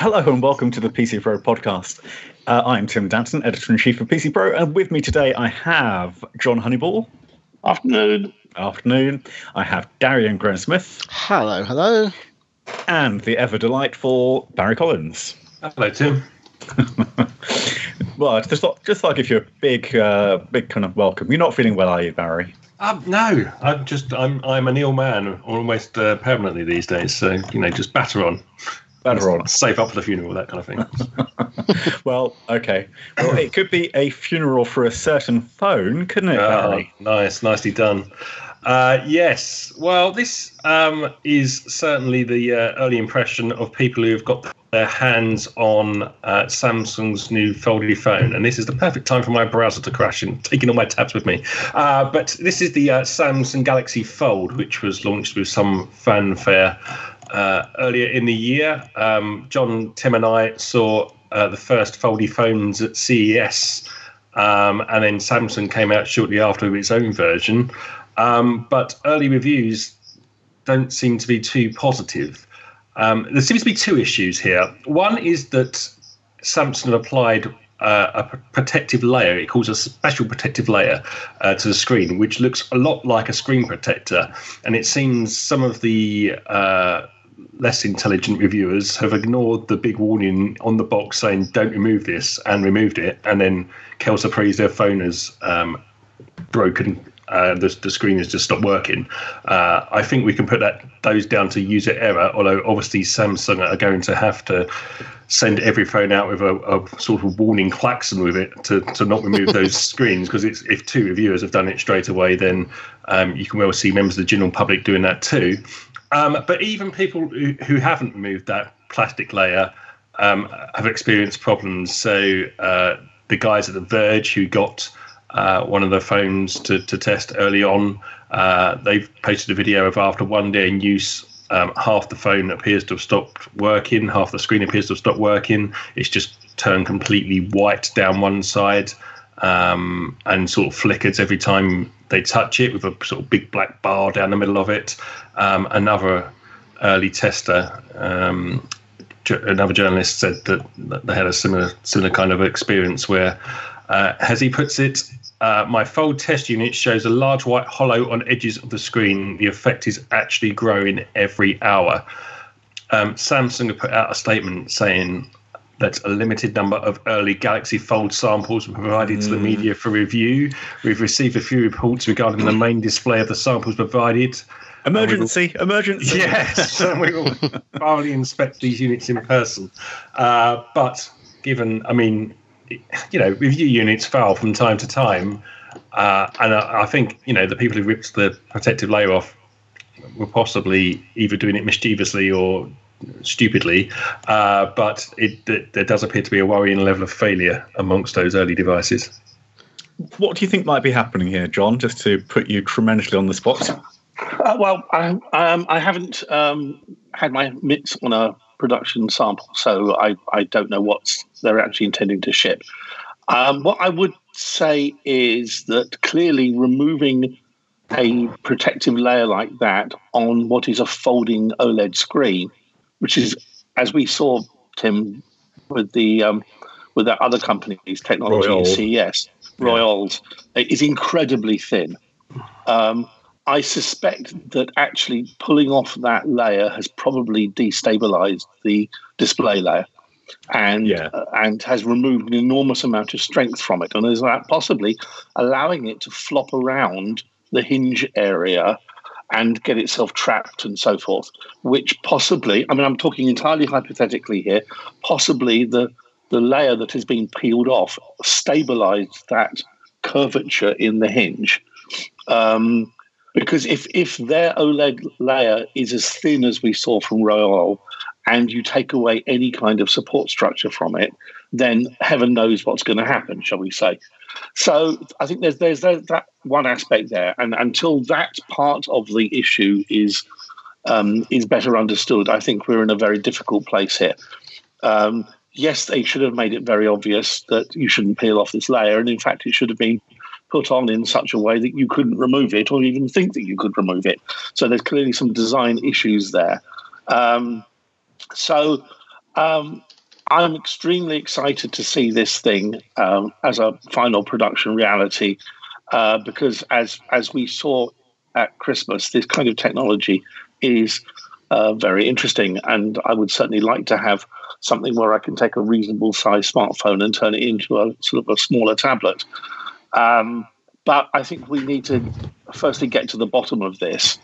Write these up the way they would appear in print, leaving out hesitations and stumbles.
Hello and welcome to the PC Pro podcast. I'm Tim Danson, Editor-in-Chief of PC Pro, and with me today I have John Honeyball. Afternoon. Afternoon. I have Darian Graham-Smith. Hello. And the ever-delightful Barry Collins. Hello, Tim. Well, just like if you're a big kind of welcome. You're not feeling well, are you, Barry? No, I'm an ill man almost permanently these days. So just batter on. Save up for the funeral, that kind of thing. Well, okay. Well, it could be a funeral for a certain phone, couldn't it, Barry? Nicely done. Yes. Well, this is certainly the early impression of people who have got their hands on Samsung's new folded phone, and this is the perfect time for my browser to crash and taking all my tabs with me. But this is the Samsung Galaxy Fold, which was launched with some fanfare earlier in the year. John, Tim and I saw the first foldy phones at CES, and then Samsung came out shortly after with its own version. But early reviews don't seem to be too positive. There seems to be two issues here. One is that Samsung applied a protective layer. It calls a special protective layer to the screen, which looks a lot like a screen protector. And it seems some of the less intelligent reviewers have ignored the big warning on the box saying don't remove this, and removed it. And then, quelle surprise, their phone has broken. The screen has just stopped working. I think we can put those down to user error, although obviously Samsung are going to have to send every phone out with a sort of warning klaxon with it to not remove those screens, because if two reviewers have done it straight away, then you can well see members of the general public doing that too. But even people who haven't removed that plastic layer have experienced problems. So the guys at The Verge who got one of the phones to test early on, they've posted a video of after 1 day in use, half the phone appears to have stopped working, half the screen appears to have stopped working. It's just turned completely white down one side, and sort of flickers every time they touch it, with a sort of big black bar down the middle of it. Another early tester, another journalist, said that they had a similar kind of experience where, as he puts it, my Fold test unit shows a large white hollow on edges of the screen. The effect is actually growing every hour. Samsung have put out a statement saying that a limited number of early Galaxy Fold samples were provided to the media for review. We've received a few reports regarding the main display of the samples provided. Emergency! Yes, and we will thoroughly inspect these units in person. But given, review units fail from time to time, and I think the people who ripped the protective layer off were possibly either doing it mischievously or stupidly, but there does appear to be a worrying level of failure amongst those early devices. What do you think might be happening here, John, just to put you tremendously on the spot? I haven't had my mitts on a production sample, so I don't know what they're actually intending to ship. What I would say is that clearly removing a protective layer like that on what is a folding OLED screen, which is, as we saw, Tim, with that other company's technology at CES, Royals, is incredibly thin. I suspect that actually pulling off that layer has probably destabilized the display layer and has removed an enormous amount of strength from it, and is possibly allowing it to flop around the hinge area and get itself trapped and so forth, which possibly, I'm talking entirely hypothetically here, possibly the layer that has been peeled off stabilized that curvature in the hinge. Because if their OLED layer is as thin as we saw from Royole, and you take away any kind of support structure from it, then heaven knows what's going to happen, shall we say. So I think there's that one aspect there, and until that part of the issue is better understood, I think we're in a very difficult place here. Yes, they should have made it very obvious that you shouldn't peel off this layer, and in fact it should have been put on in such a way that you couldn't remove it or even think that you could remove it. So there's clearly some design issues there. So I'm extremely excited to see this thing as a final production reality because as we saw at Christmas, this kind of technology is very interesting, and I would certainly like to have something where I can take a reasonable sized smartphone and turn it into a sort of a smaller tablet. But I think we need to firstly get to the bottom of this.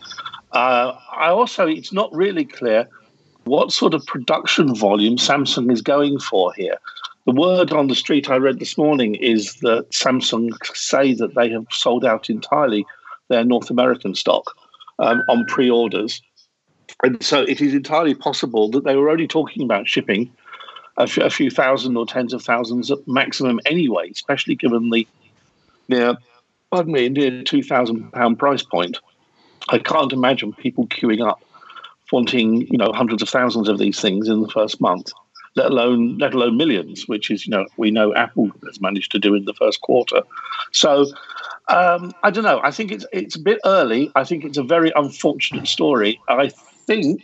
It's not really clear what sort of production volume Samsung is going for here. The word on the street I read this morning is that Samsung say that they have sold out entirely their North American stock on pre-orders. And so it is entirely possible that they were only talking about shipping a few thousand or tens of thousands at maximum anyway, especially given the near £2,000 price point. I can't imagine people queuing up wanting, hundreds of thousands of these things in the first month, let alone millions, which is, we know Apple has managed to do in the first quarter. So I don't know. I think it's a bit early. I think it's a very unfortunate story. I think.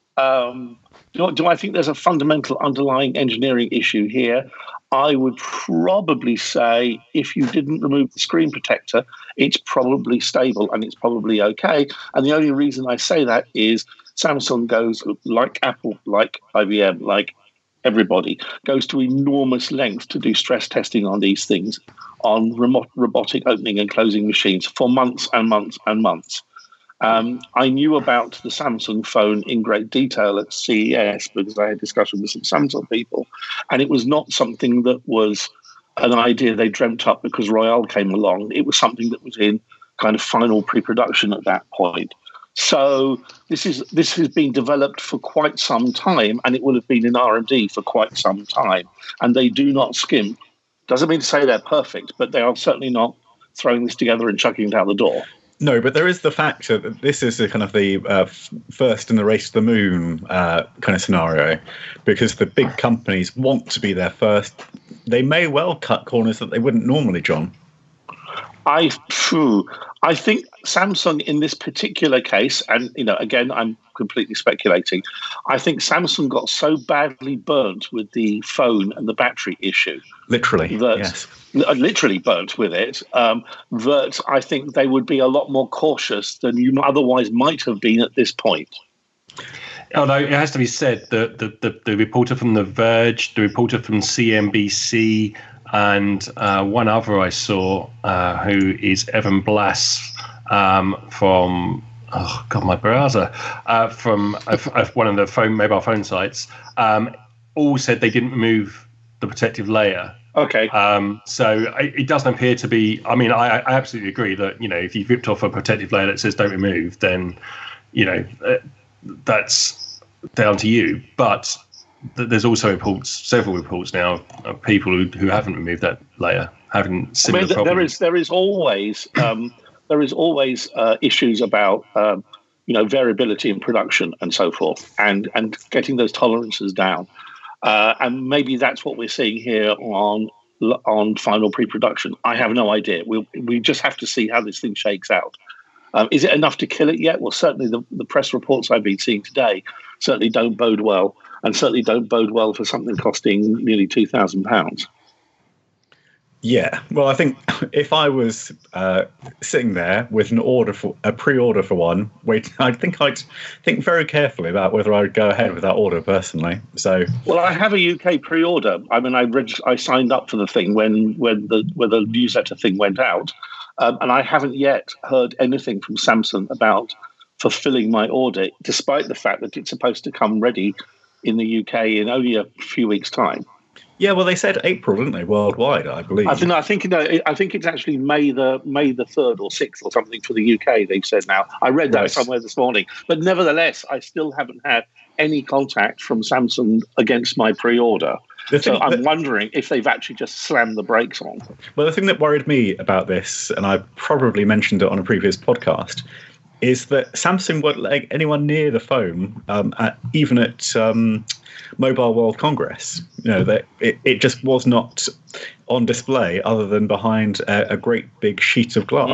Do I think there's a fundamental underlying engineering issue here? I would probably say if you didn't remove the screen protector, it's probably stable and it's probably okay. And the only reason I say that is Samsung goes, like Apple, like IBM, like everybody, goes to enormous lengths to do stress testing on these things, on robotic opening and closing machines for months and months and months. I knew about the Samsung phone in great detail at CES because I had discussion with some Samsung people, and it was not something that was an idea they dreamt up because Royale came along. It was something that was in kind of final pre-production at that point. So this has been developed for quite some time, and it will have been in R&D for quite some time, and they do not skimp. Doesn't mean to say they're perfect, but they are certainly not throwing this together and chucking it out the door. No, but there is the fact that this is the kind of the first in the race to the moon kind of scenario, because the big companies want to be there first. They may well cut corners that they wouldn't normally, John. I think Samsung in this particular case, and again, I'm completely speculating. I think Samsung got so badly burnt with the phone and the battery issue, literally burnt with it, that I think they would be a lot more cautious than you otherwise might have been at this point. Although it has to be said that the reporter from The Verge, the reporter from CNBC, and one other I saw, who is Evan Blass from my browser, from one of the mobile phone sites, all said they didn't remove the protective layer. Okay. So it doesn't appear to be. I mean, I absolutely agree that if you've ripped off a protective layer that says don't remove, then that's down to you. But there's also several reports now of people who haven't removed that layer, having similar problems. There is always issues about variability in production and so forth, and getting those tolerances down. And maybe that's what we're seeing here on final pre-production. I have no idea. We just have to see how this thing shakes out. Is it enough to kill it yet? Well, certainly the press reports I've been seeing today certainly don't bode well, and certainly don't bode well for something costing nearly £2,000. Yeah, well, I think if I was sitting there with a pre-order for one, I think I'd think very carefully about whether I would go ahead with that order personally. So, well, I have a UK pre-order. I mean, I signed up for the thing when the newsletter thing went out, and I haven't yet heard anything from Samsung about fulfilling my order, despite the fact that it's supposed to come ready in the UK in only a few weeks' time. Yeah, well, they said April, didn't they? Worldwide, I believe. I think it's actually May the 3rd or 6th or something for the UK. They've said now. I read that somewhere this morning, but nevertheless, I still haven't had any contact from Samsung against my pre-order. So I'm wondering if they've actually just slammed the brakes on. Well, the thing that worried me about this, and I probably mentioned it on a previous podcast, is that Samsung won't let anyone near the phone, even at Mobile World Congress. That it just was not on display other than behind a great big sheet of glass.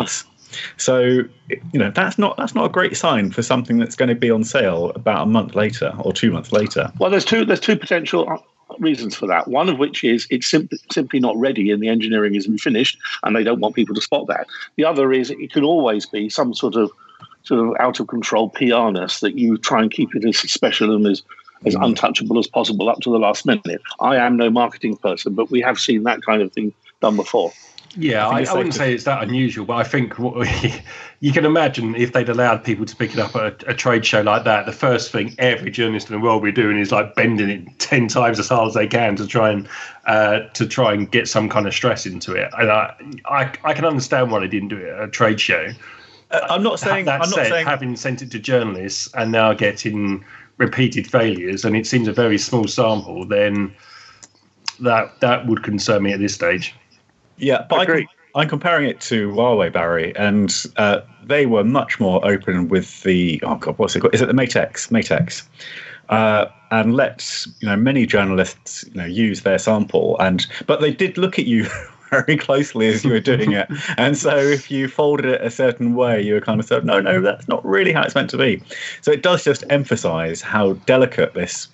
So that's not a great sign for something that's going to be on sale about a month later or 2 months later. Well, there's two potential reasons for that. One of which is it's simply not ready and the engineering isn't finished and they don't want people to spot that. The other is it can always be some sort of out of control PR-ness that you try and keep it as special and as untouchable as possible up to the last minute. I am no marketing person, but we have seen that kind of thing done before. Yeah, I wouldn't say it's that unusual, but I think you can imagine if they'd allowed people to pick it up at a trade show like that, the first thing every journalist in the world will be doing is like bending it 10 times as hard as they can to try and get some kind of stress into it. And I can understand why they didn't do it at a trade show. I'm not saying having sent it to journalists and now getting repeated failures, and it seems a very small sample, then that would concern me at this stage. Yeah, but I'm comparing it to Huawei, Barry, and they were much more open with the what's it called? Is it the Mate X? And let many journalists use their sample, but they did look at you very closely as you were doing it, and so if you folded it a certain way, you were kind of said, no, that's not really how it's meant to be. So it does just emphasise how delicate this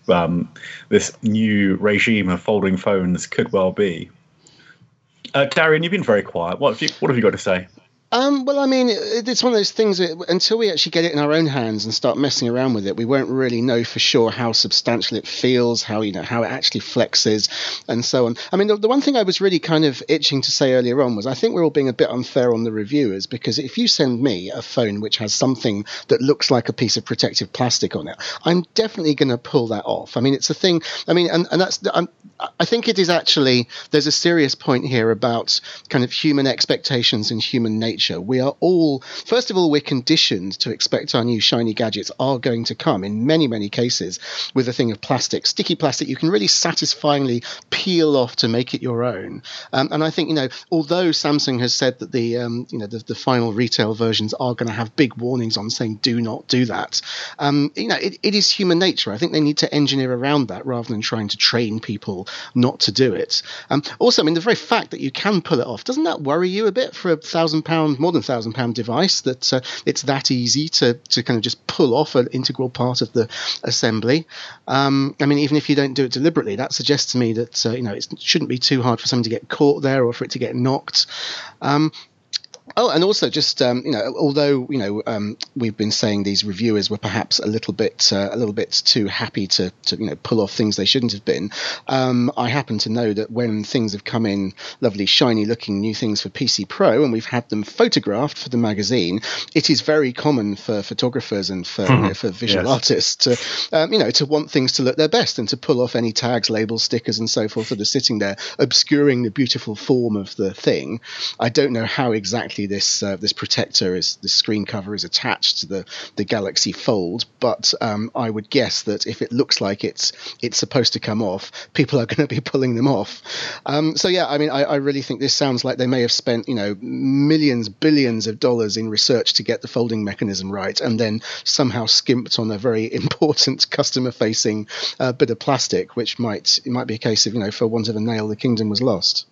new regime of folding phones could well be. Darian, you've been very quiet. What have you got to say? Well, I mean, it's one of those things that until we actually get it in our own hands and start messing around with it, we won't really know for sure how substantial it feels, how it actually flexes, and so on. I mean, the one thing I was really kind of itching to say earlier on was I think we're all being a bit unfair on the reviewers, because if you send me a phone which has something that looks like a piece of protective plastic on it, I'm definitely going to pull that off. I mean, it's a thing. I mean, and that's I think it is actually, there's a serious point here about kind of human expectations and human nature. We are all, first of all, we're conditioned to expect our new shiny gadgets are going to come in many, many cases with a thing of plastic, sticky plastic you can really satisfyingly peel off to make it your own. And I think, although Samsung has said that the final retail versions are going to have big warnings on saying do not do that, it is human nature. I think they need to engineer around that rather than trying to train people not to do it. Also, I mean, the very fact that you can pull it off, doesn't that worry you a bit for more than £1,000 device, that it's that easy to kind of just pull off an integral part of the assembly? I mean, even if you don't do it deliberately, that suggests to me that it shouldn't be too hard for someone to get caught there or for it to get knocked. Oh, and also just although we've been saying these reviewers were perhaps a little bit too happy to pull off things they shouldn't have been. I happen to know that when things have come in, lovely shiny looking new things for PC Pro, and we've had them photographed for the magazine, it is very common for photographers and for visual artists to want things to look their best and to pull off any tags, labels, stickers, and so forth that are sitting there obscuring the beautiful form of the thing. I don't know how exactly this protector this screen cover is attached to the Galaxy Fold, but I would guess that if it looks like it's supposed to come off, people are going to be pulling them off. So yeah, I mean, I really think this sounds like they may have spent millions, billions of dollars in research to get the folding mechanism right, and then somehow skimped on a very important customer-facing bit of plastic, which it might be a case of for want of a nail, the kingdom was lost.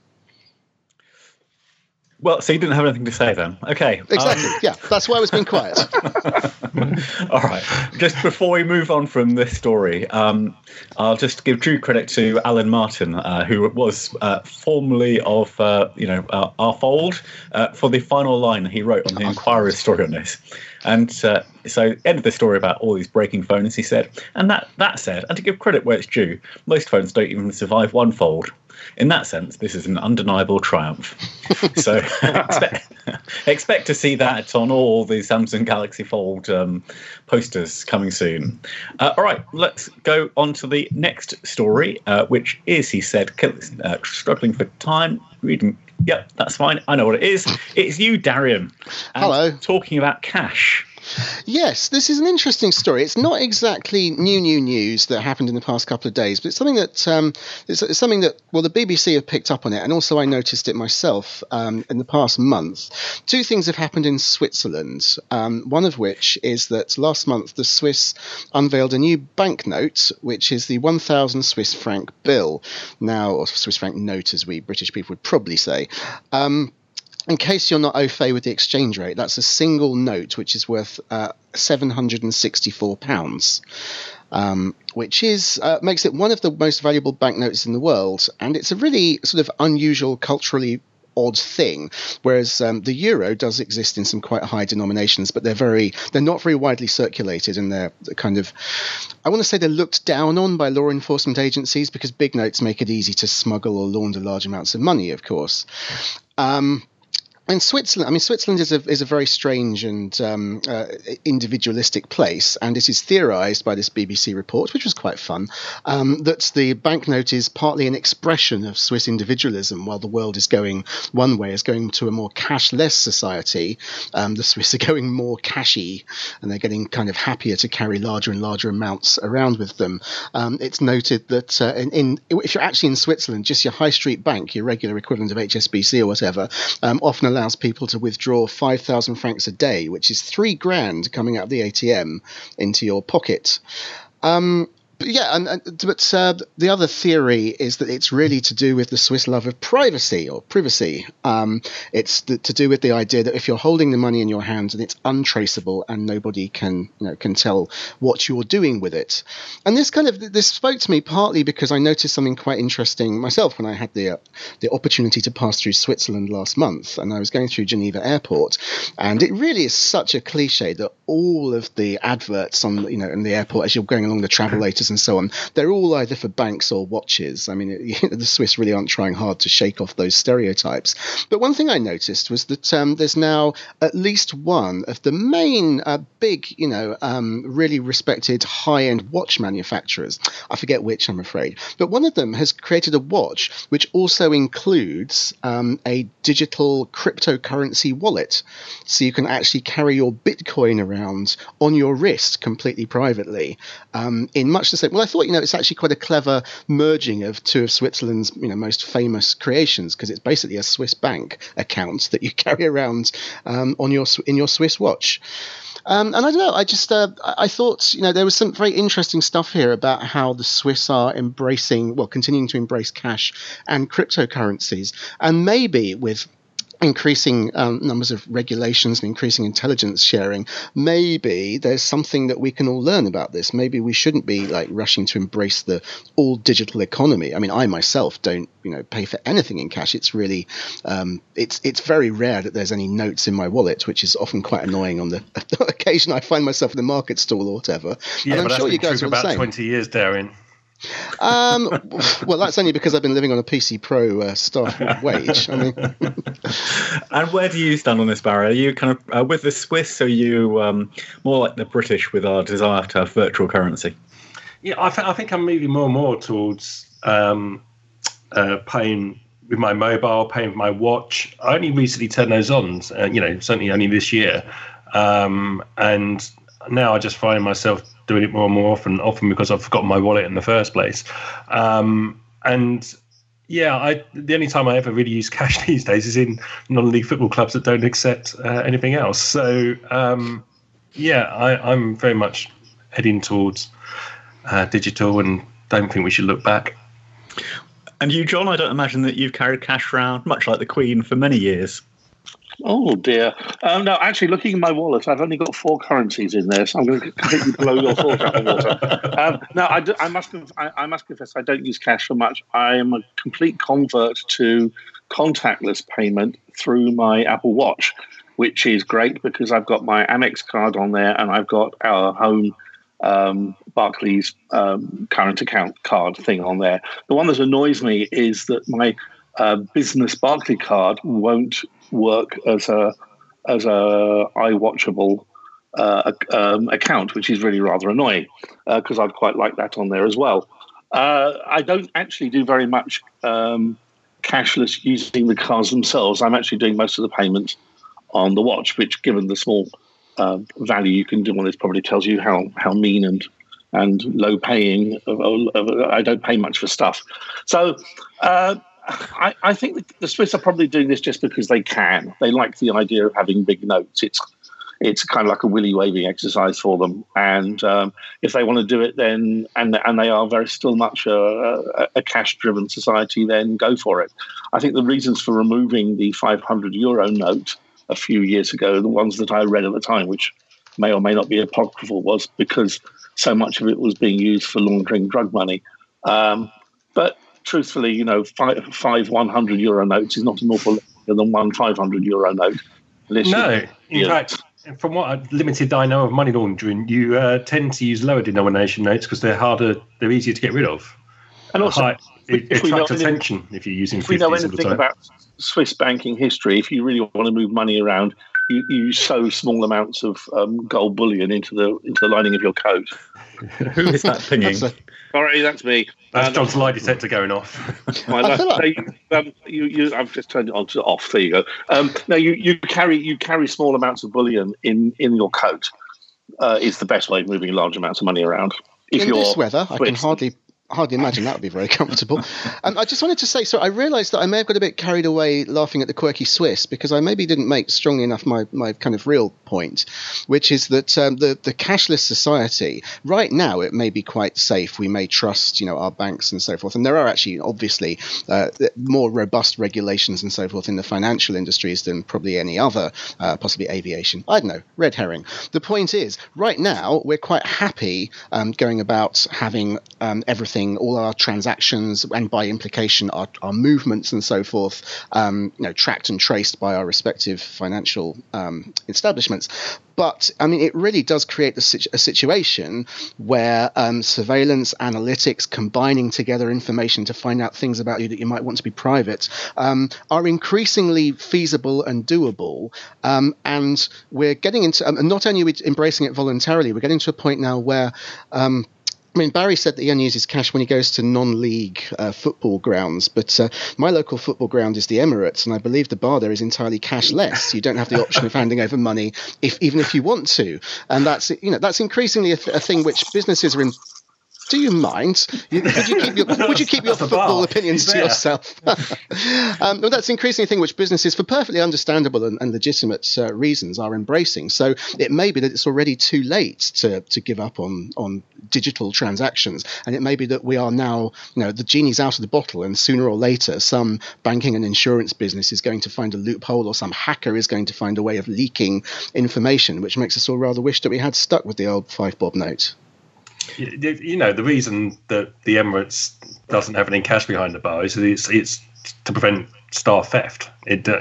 Well, so you didn't have anything to say then. Okay. Exactly. Yeah, that's why I was being quiet. All right. Just before we move on from this story, I'll just give due credit to Alan Martin, who was formerly of our Fold, for the final line he wrote on the Inquirer story on this. And so end of the story about all these breaking phones, he said, and that said, and to give credit where it's due, most phones don't even survive one fold. In that sense, this is an undeniable triumph. So expect to see that on all the Samsung Galaxy Fold posters coming soon. All right, let's go on to the next story, which is, he said, struggling for time reading. Yep, that's fine. I know what it is. It's you, Darian. Hello. Talking about cash. Yes, this is an interesting story. It's not exactly new news that happened in the past couple of days, but it's something that it's something that the BBC have picked up on it, and also I noticed it myself in the past month. Two things have happened in Switzerland. One of which is that last month the Swiss unveiled a new banknote, which is the 1,000 Swiss franc bill. Now, or Swiss franc note, as we British people would probably say. in case you're not au fait with the exchange rate, that's a single note which is worth £764, which is makes it one of the most valuable banknotes in the world, and it's a really sort of unusual, culturally odd thing. Whereas the euro does exist in some quite high denominations, but they're not very widely circulated, and they're kind of, I want to say, they're looked down on by law enforcement agencies because big notes make it easy to smuggle or launder large amounts of money, of course. And Switzerland is a very strange and individualistic place, and it is theorised by this BBC report, which was quite fun, that the banknote is partly an expression of Swiss individualism. While the world is going one way, is going to a more cashless society, the Swiss are going more cashy, and they're getting kind of happier to carry larger and larger amounts around with them. It's noted that if you're actually in Switzerland, just your high street bank, your regular equivalent of HSBC or whatever, often allows people to withdraw 5,000 francs a day, which is $3,000 coming out of the ATM into your pocket. But the other theory is that it's really to do with the Swiss love of privacy or privacy. It's to do with the idea that if you're holding the money in your hands and it's untraceable and nobody can tell what you're doing with it. And this spoke to me partly because I noticed something quite interesting myself when I had the opportunity to pass through Switzerland last month, and I was going through Geneva Airport, and it really is such a cliche that all of the adverts on in the airport as you're going along the travelators and so on, they're all either for banks or watches. I mean, the Swiss really aren't trying hard to shake off those stereotypes. But one thing I noticed was that there's now at least one of the main big, really respected high-end watch manufacturers. I forget which, I'm afraid. But one of them has created a watch which also includes a digital cryptocurrency wallet. So you can actually carry your Bitcoin around on your wrist completely privately in much the same. Well, I thought, it's actually quite a clever merging of two of Switzerland's, most famous creations, because it's basically a Swiss bank account that you carry around in your Swiss watch. And I don't know, I thought, there was some very interesting stuff here about how the Swiss are continuing to embrace cash and cryptocurrencies, and maybe with increasing numbers of regulations and increasing intelligence sharing, maybe there's something that we can all learn about this. Maybe we shouldn't be rushing to embrace the all digital economy. I mean, I myself don't pay for anything in cash. It's really it's very rare that there's any notes in my wallet, which is often quite annoying on the occasion I find myself in a market stall or whatever. Yeah, and I'm but sure that's you been guys true are for the about same. 20 years, Darren. Well, that's only because I've been living on a PC Pro staff wage. I mean, and where do you stand on this, Barry? Are you kind of with the Swiss? Or are you more like the British with our desire to have virtual currency? Yeah, I think I'm moving more and more towards paying with my mobile, paying with my watch. I only recently turned those on, certainly only this year, and now I just find myself doing it more and more often because I've forgotten my wallet in the first place. And yeah, the only time I ever really use cash these days is in non-league football clubs that don't accept anything else. So I'm very much heading towards digital, and don't think we should look back. And you, John, I don't imagine that you've carried cash around, much like the Queen, for many years. Oh dear! No, actually, looking in my wallet, I've only got 4 currencies in there, so I'm going to completely blow your thought out of water. No, I must confess, I don't use cash so much. I am a complete convert to contactless payment through my Apple Watch, which is great because I've got my Amex card on there, and I've got our home Barclays current account card thing on there. The one that annoys me is that my business Barclay card won't work as a iWatchable account, which is really rather annoying because I'd quite like that on there as well. I don't actually do very much cashless using the cards themselves. I'm actually doing most of the payments on the watch, which, given the small value you can do on this, probably tells you how mean and low paying. I don't pay much for stuff. So I think the Swiss are probably doing this just because they can. They like the idea of having big notes. it's kind of like a willy waving exercise for them. And if they want to do it, then and they are very still much a cash driven society, then go for it. I think the reasons for removing the €500 note a few years ago, the ones that I read at the time, which may or may not be apocryphal, was because so much of it was being used for laundering drug money. But truthfully, five €100 notes is not an awful lot than one €500 note. No, in fact, from what limited I know of money laundering, you tend to use lower denomination notes because they're easier to get rid of. And also, it attracts attention if you're using 50s all the time. If we know anything about Swiss banking history, if you really want to move money around, you sow small amounts of gold bullion into the lining of your coat. Who is that pinging? Sorry, that's me. That's John's lie detector going off. I've just turned it on to off. There you go. No, you carry small amounts of bullion in your coat. Is the best way of moving large amounts of money around. If in this weather, I can hardly imagine that would be very comfortable. I just wanted to say, so I realised that I may have got a bit carried away laughing at the quirky Swiss because I maybe didn't make strongly enough my kind of real point, which is that the cashless society, right now it may be quite safe. We may trust, our banks and so forth. And there are actually obviously more robust regulations and so forth in the financial industries than probably any other, possibly aviation. I don't know, red herring. The point is, right now we're quite happy going about having everything, all our transactions, and by implication our movements and so forth, tracked and traced by our respective financial establishments. But I mean, it really does create a situation where surveillance, analytics, combining together information to find out things about you that you might want to be private, are increasingly feasible and doable. And we're getting into, and not only are we embracing it voluntarily, we're getting to a point now where Barry said that he only uses cash when he goes to non-league football grounds, but my local football ground is the Emirates, and I believe the bar there is entirely cashless. You don't have the option of handing over money, even if you want to, and that's increasingly a thing which businesses are in. Do you mind? Would you keep your football opinions to yourself? Well, that's increasingly a thing which businesses, for perfectly understandable and legitimate reasons, are embracing. So it may be that it's already too late to give up on digital transactions, and it may be that we are now, the genie's out of the bottle, and sooner or later, some banking and insurance business is going to find a loophole, or some hacker is going to find a way of leaking information, which makes us all rather wish that we had stuck with the old 5-bob note. The reason that the Emirates doesn't have any cash behind the bar is it's to prevent staff theft.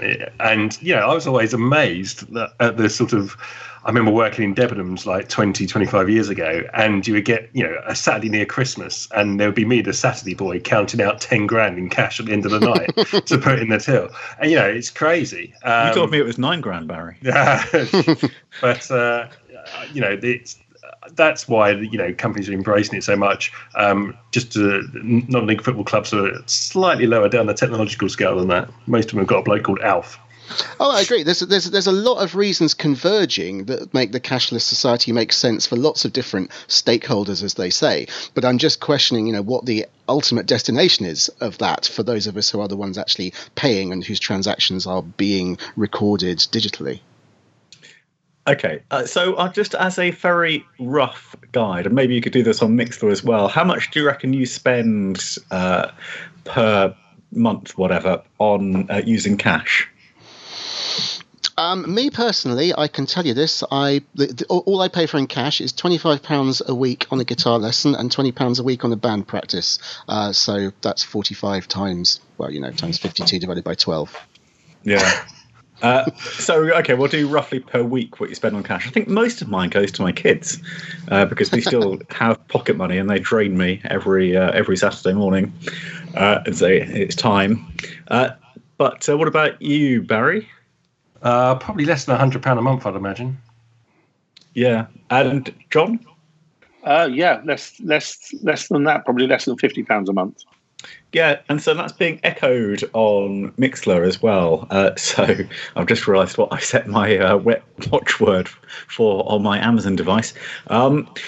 I was always amazed at the sort of. I remember working in Debenhams like 20, 25 years ago, and you would get, a Saturday near Christmas, and there would be me, the Saturday boy, counting out 10 grand in cash at the end of the night to put in the till. And, it's crazy. You told me it was 9 grand, Barry. But, that's why companies are embracing it so much. Just non-league football clubs are slightly lower down the technological scale than that. Most of them have got a bloke called Alf. Oh, I agree. There's a lot of reasons converging that make the cashless society make sense for lots of different stakeholders, as they say. But I'm just questioning, what the ultimate destination is of that for those of us who are the ones actually paying and whose transactions are being recorded digitally. Okay, so just as a very rough guide, and maybe you could do this on Mixler as well, how much do you reckon you spend per month, whatever, on using cash? Me personally, I can tell you this. All I pay for in cash is £25 a week on a guitar lesson and £20 a week on a band practice. So that's 45 times 52 divided by 12. Yeah. Okay, we'll do roughly per week what you spend on cash. I think most of mine goes to my kids because we still have pocket money and they drain me every Saturday morning and say it's time. But what about you, Barry? Probably less than £100 a month, I'd imagine. Yeah, and John? Less than that. Probably less than £50 a month. Yeah, and so that's being echoed on Mixler as well. So I've just realised what I set my watchword for on my Amazon device.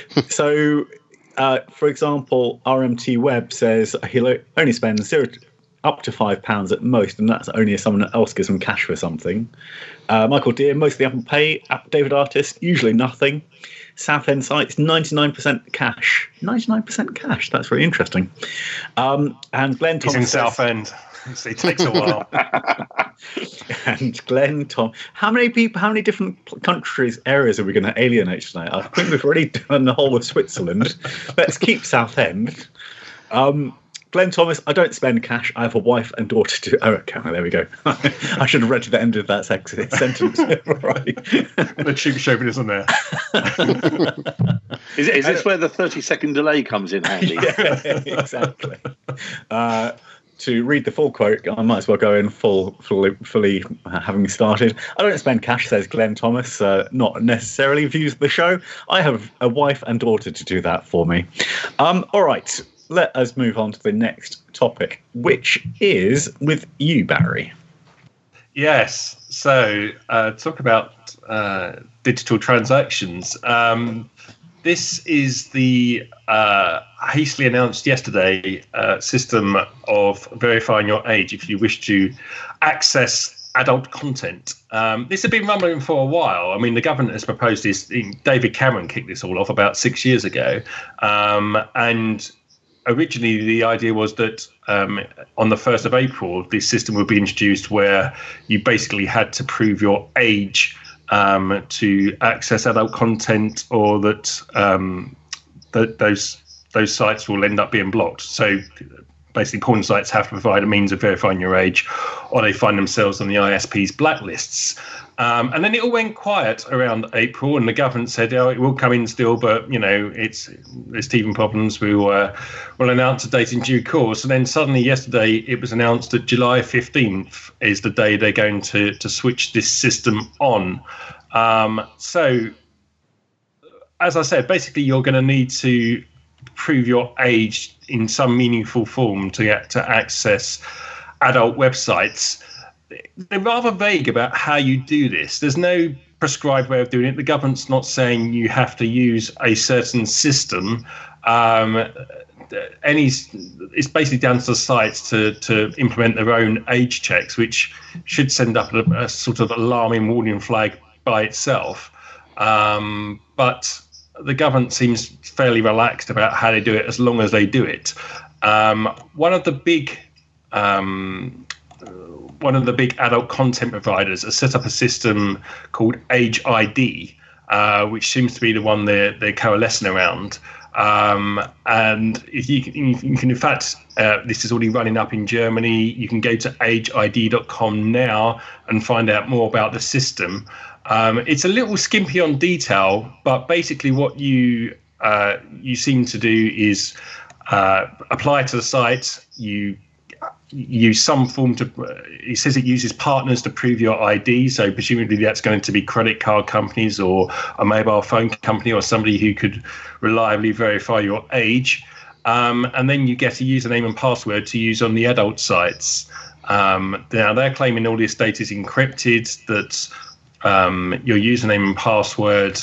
For example, RMT Web says he'll only spend up to £5 at most, and that's only if someone else gives them cash for something. Michael Deere, mostly Apple Pay. David Artist, usually nothing. Southend sites, 99% cash. 99% cash. That's very interesting. And Glenn Thomas He's in Southend. So it takes a while. And Glenn Tom, how many different countries, areas are we going to alienate tonight? I think we've already done the whole of Switzerland. Let's keep Southend. Glenn Thomas, I don't spend cash. I have a wife and daughter to. Oh, okay, there we go. I should have read to the end of that sentence. Right. The cheap chauvinism isn't there. Is this where the 30-second delay comes in handy? Yeah, exactly. To read the full quote, I might as well go in fully having started. I don't spend cash, says Glenn Thomas, not necessarily views the show. I have a wife and daughter to do that for me. All right, let us move on to the next topic, which is with you, Barry. Yes, so talk about digital transactions. This is the hastily announced yesterday system of verifying your age if you wish to access adult content. This had been rumbling for a while. I mean, the government has proposed this. David Cameron kicked this all off about 6 years ago. And originally, the idea was that on the 1st of April, this system would be introduced where you basically had to prove your age to access adult content, or that those sites will end up being blocked. So basically, porn sites have to provide a means of verifying your age, or they find themselves on the ISP's blacklists. And then it all went quiet around April, and the government said, "Oh, it will come in still, but there's teething problems. We'll announce a date in due course." And then suddenly, yesterday, it was announced that July 15th is the day they're going to switch this system on. So, as I said, basically, you're going to need to prove your age in some meaningful form to get to access adult websites. They're rather vague about how you do this. There's no prescribed way of doing it. The government's not saying you have to use a certain system. It's basically down to the sites to implement their own age checks, which should send up a sort of alarming warning flag by itself. But the government seems fairly relaxed about how they do it, as long as they do it. One of the big adult content providers has set up a system called Age ID, which seems to be the one they're coalescing around. And if you can, in fact, this is already running up in Germany. You can go to ageid.com now and find out more about the system. It's a little skimpy on detail, but basically what you seem to do is apply to the site. You use some form to. It says it uses partners to prove your ID, so presumably that's going to be credit card companies or a mobile phone company or somebody who could reliably verify your age. And then you get a username and password to use on the adult sites. Now they're claiming all this data is encrypted, that your username and password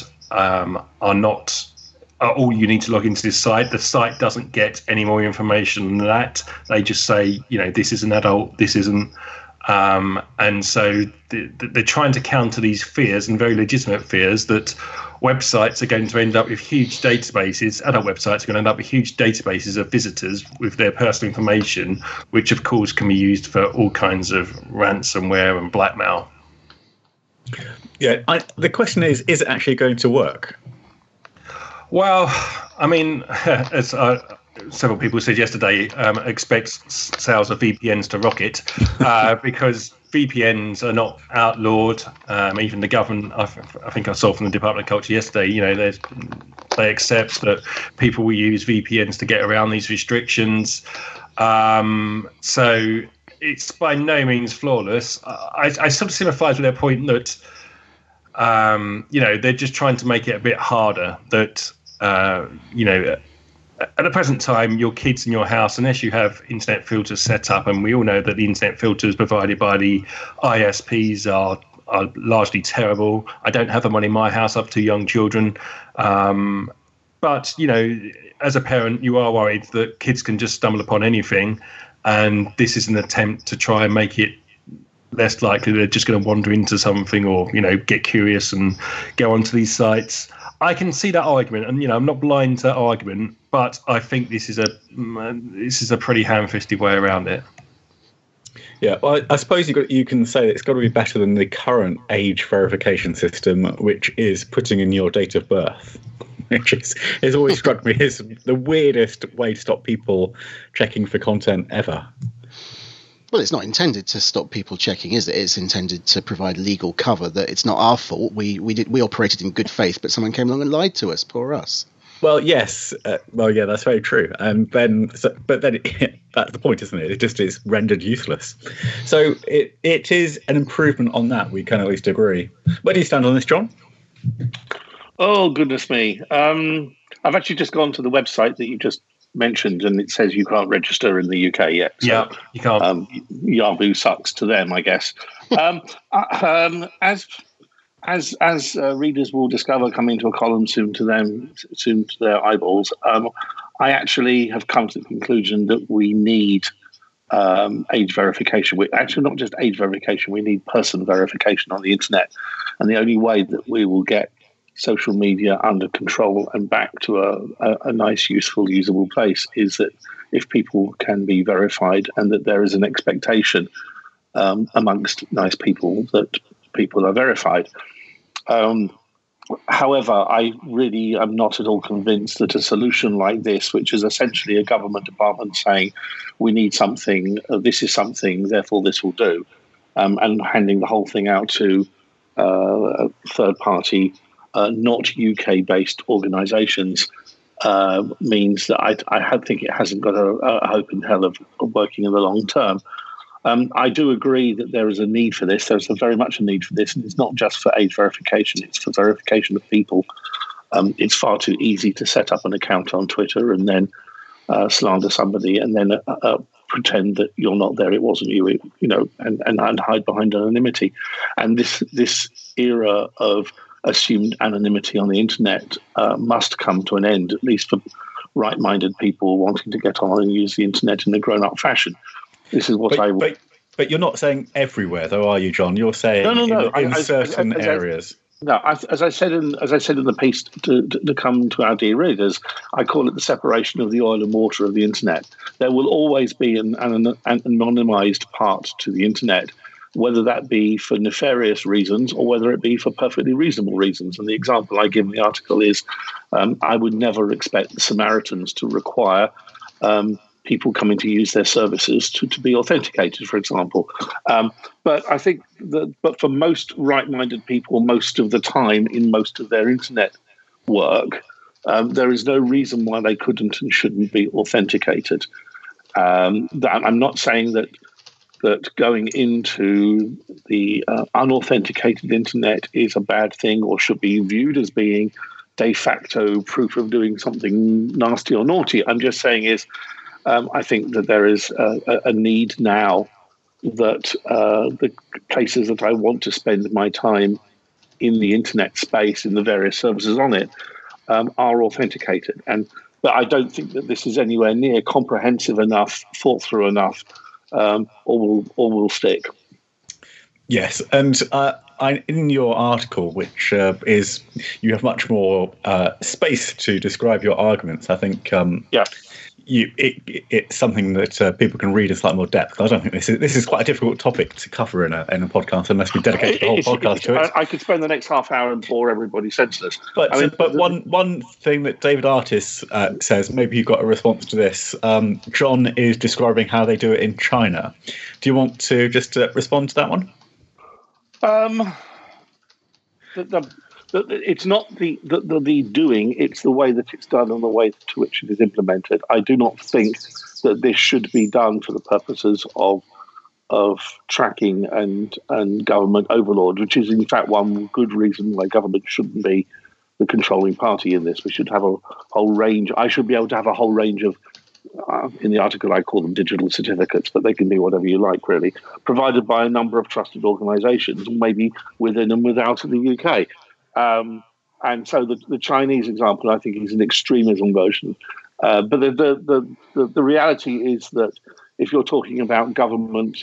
are all you need to log into this site. The site doesn't get any more information than that. They just say, this is an adult, this isn't. And so they're trying to counter these fears, and very legitimate fears, that websites are going to end up with huge databases. Adult websites are going to end up with huge databases of visitors with their personal information, which of course can be used for all kinds of ransomware and blackmail. Yeah, the question is it actually going to work? Well, I mean, as several people said yesterday, expect sales of VPNs to rocket because VPNs are not outlawed. Even the government, I think I saw from the Department of Culture yesterday, they accept that people will use VPNs to get around these restrictions. So it's by no means flawless. I sort of sympathise with their point that, they're just trying to make it a bit harder. That, at the present time, your kids in your house, unless you have internet filters set up, and we all know that the internet filters provided by the ISPs are largely terrible. I don't have them on in my house. I have 2 young children. But, as a parent, you are worried that kids can just stumble upon anything. and this is an attempt to try and make it less likely they're just going to wander into something or, get curious and go onto these sites. I can see that argument, and I'm not blind to that argument, but I think this is a pretty ham-fisted way around it. Yeah, well, I suppose you can say that it's got to be better than the current age verification system, which is putting in your date of birth, which has always struck me as the weirdest way to stop people checking for content ever. Well, it's not intended to stop people checking, is it? It's intended to provide legal cover that it's not our fault. We operated in good faith, but someone came along and lied to us. Poor us. Well, yes. Yeah, that's very true. But then that's the point, isn't it? It just is rendered useless. So it is an improvement on that. We can at least agree. Where do you stand on this, John? Oh, goodness me. I've actually just gone to the website that you just mentioned, and it says you can't register in the UK yet. So, yeah, you can't. Yahoo sucks to them, I guess. As readers will discover, coming to a column soon to their eyeballs, I actually have come to the conclusion that we need age verification. Actually, not just age verification, we need person verification on the internet. And the only way that we will get social media under control and back to a nice, useful, usable place is that if people can be verified and that there is an expectation amongst nice people that people are verified. However, I really am not at all convinced that a solution like this, which is essentially a government department saying we need something, this is something, therefore this will do, and handing the whole thing out to a third party, not UK-based organisations, means that I think it hasn't got a hope in hell of working in the long term. I do agree that there is a need for this. There's very much a need for this, and it's not just for age verification, it's for verification of people. It's far too easy to set up an account on Twitter and then slander somebody and then pretend that you're not there, it wasn't you, and hide behind anonymity. And this era of assumed anonymity on the internet must come to an end, at least for right-minded people wanting to get on and use the internet in a grown-up fashion. This is what I would. But you're not saying everywhere, though, are you, John? You're saying no. in certain areas. As I said in the piece to come to our dear readers, I call it the separation of the oil and water of the internet. There will always be an anonymized part to the internet, whether that be for nefarious reasons or whether it be for perfectly reasonable reasons. And the example I give in the article is I would never expect the Samaritans to require people coming to use their services to be authenticated, for example. But I think but for most right-minded people, most of the time in most of their internet work, there is no reason why they couldn't and shouldn't be authenticated. I'm not saying that going into the unauthenticated internet is a bad thing or should be viewed as being de facto proof of doing something nasty or naughty. I'm just saying I think that there is a need now that the places that I want to spend my time in the internet space, in the various services on it, are authenticated. But I don't think that this is anywhere near comprehensive enough, thought through enough, or will stick. Yes, and in your article, which is you have much more space to describe your arguments. I think it's something that people can read in slightly more depth. I don't think this is quite a difficult topic to cover in a podcast unless we dedicate the whole podcast to it. I could spend the next half hour and bore everybody senseless. But one thing that David Artis says, maybe you've got a response to this. John is describing how they do it in China. Do you want to just respond to that one? It's not the doing, it's the way that it's done and the way to which it is implemented. I do not think that this should be done for the purposes of tracking and government overlord, which is in fact one good reason why government shouldn't be the controlling party in this. We should have a whole range. I should be able to have a whole range of, in the article I call them digital certificates, but they can be whatever you like really, provided by a number of trusted organisations, maybe within and without of the UK. And so the Chinese example, I think, is an extremism version. But the reality is that if you're talking about government